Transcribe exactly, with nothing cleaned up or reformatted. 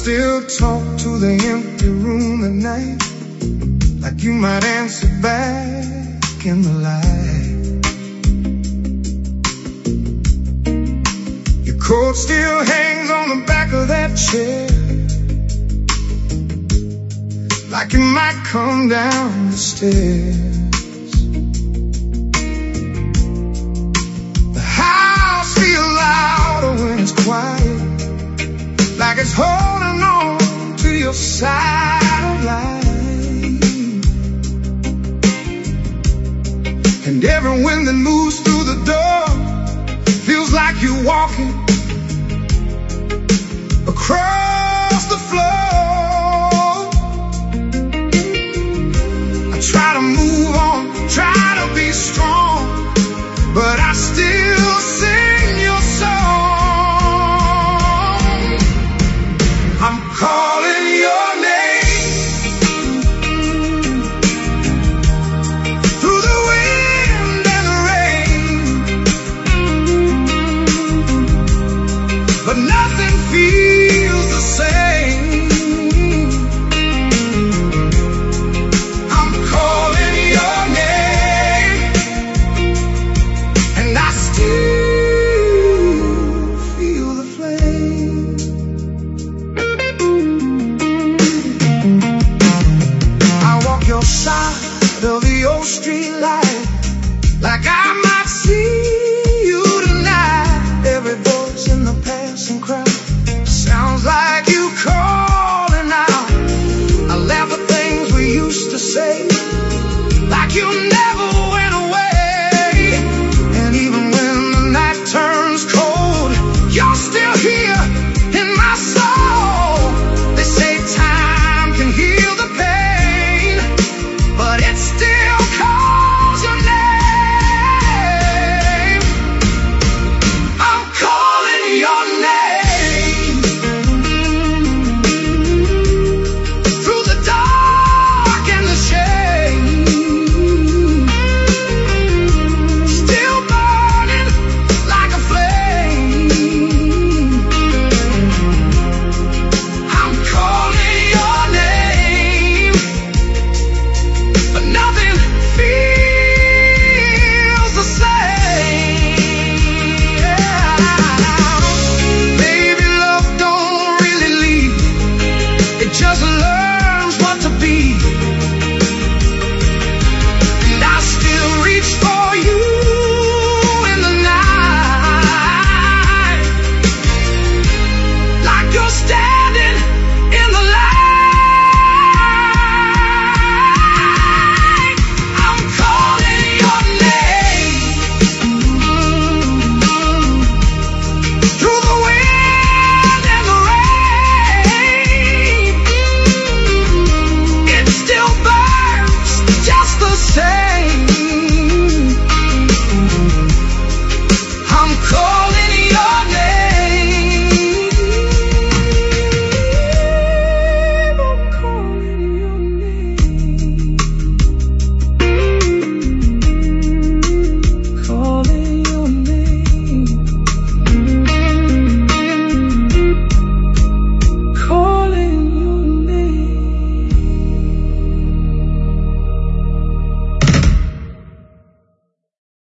still talk to the empty room at night, like you might answer back in the light. Your coat still hangs on the back of that chair, like you might come down the stairs. The house feels louder when it's quiet, like it's holding on to your side of life. And every wind that moves through the door feels like you're walking across the floor. I try to move on, try to be strong, but I still sing your song. I'm calling your name through the wind and the rain, but nothing feels the same. I'm calling your name, and I still feel the flame. Your side of the old street light, like I might see you tonight. Every voice in the passing crowd sounds like you calling out. I laugh at things we used to say, like you never